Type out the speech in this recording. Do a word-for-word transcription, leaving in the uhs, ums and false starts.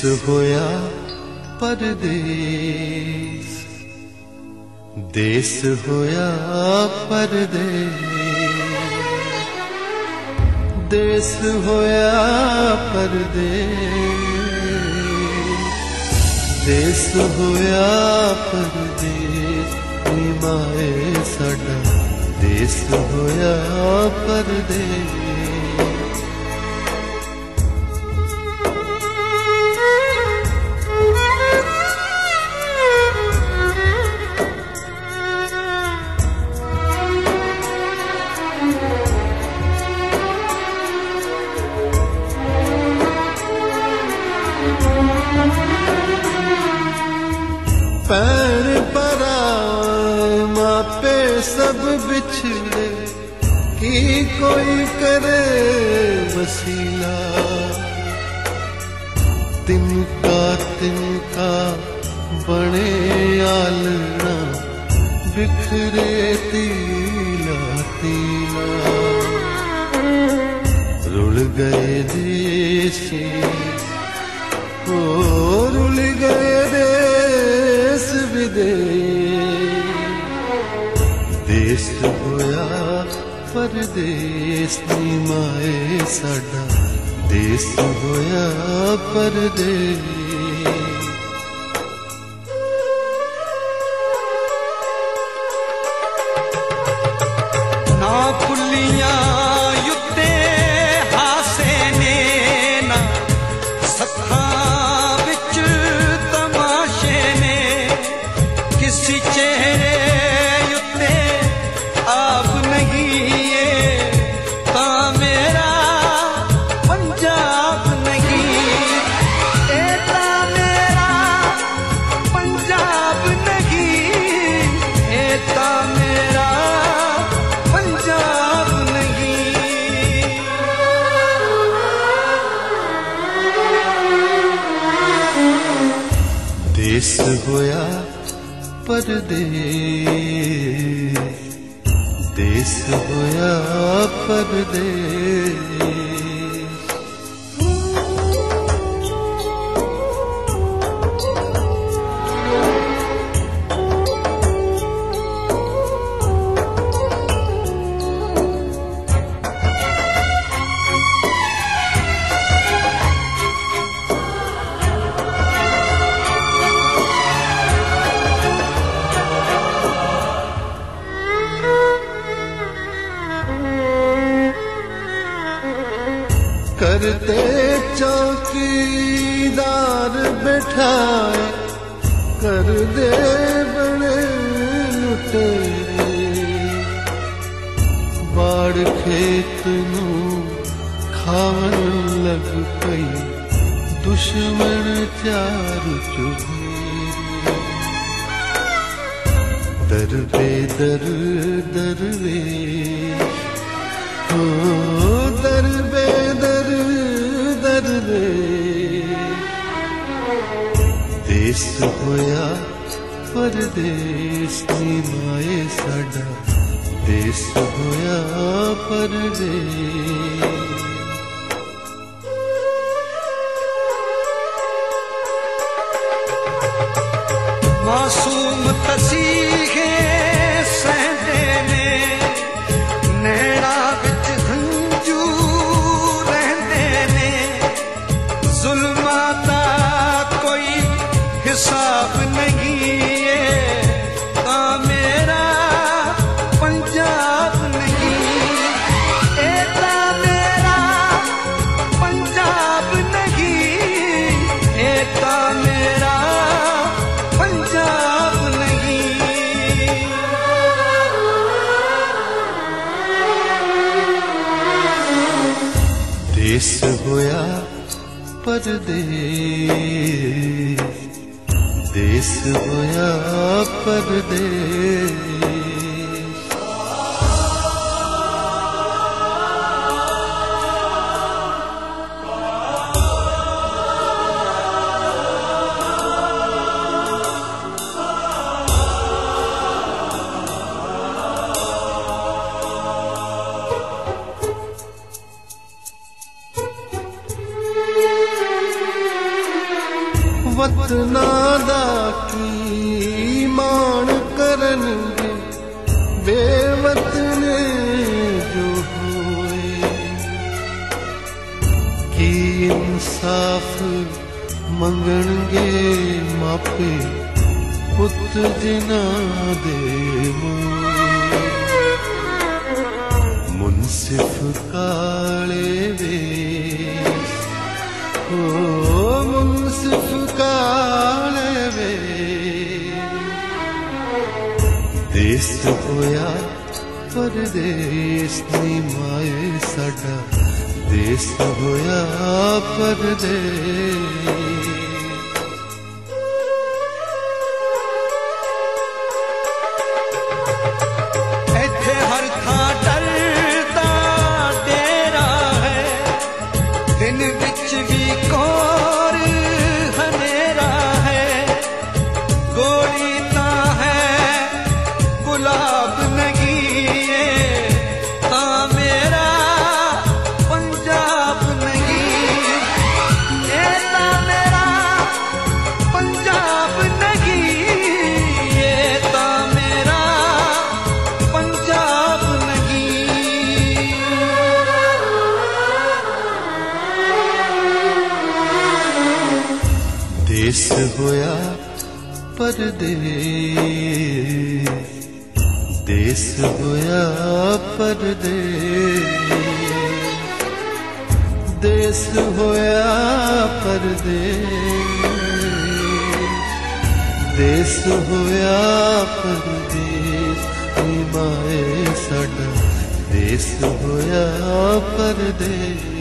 होया परदेस, देस होया परदेस, देस होया परदेस, देस होया परदेस, निमाए साडा देस होया परदेस। पैर परा मापे सब बिछड़े, की कोई करे वसीला, तिनका तिनका बने आलना, बिखरे तीला तीला, रुल गए देसी ओ रुल गए देश विदेश, देश होया परदेस, निमाए साडा देश होया परदेस। ना फुल्लियां युते हासे ने, ना सखा विच तमाशे ने, किसी चेहरे युते आप नहीं है, ता मेरा पंजाब नहीं, ए ता मेरा पंजाब नहीं, ए ता मेरा पंजाब नहीं। देश होया परदेस, देश होया परदेस। करते चौकीदार बैठाए, कर दे बड़े लुटेरे, बाड़ खेत नू खावन लग पई, दुश्मन चार चुफेरे, दर बेदर दरवेश हो, दर बेदर दरवेश, देश होया परदेस, निमाए साडा देश होया परदेस। मासूम तसीहे सहदे ने, नैना विच हंजू रहंदे ने, जुल्मां दा कोई हिसाब नहीं है, ता मेरा पंजाब नहीं, ए ता मेरा पंजाब नहीं, ए ता मेरा पंजाब नहीं। देश होया परदेस, देश होया परदेस। की मान करनगे बेवतन जो होए की इंसाफ मंगणगे मापे पुत जिना दे मोए मुनसिफ काले वेश ओ मुनसिफ काले वेश देश होया परदेस नी माए साडा देश होया परदेस देश होया परदेस देश होया परदेस देश होया परदेस देश होया परदेस नी माए साडा देश होया परदेस।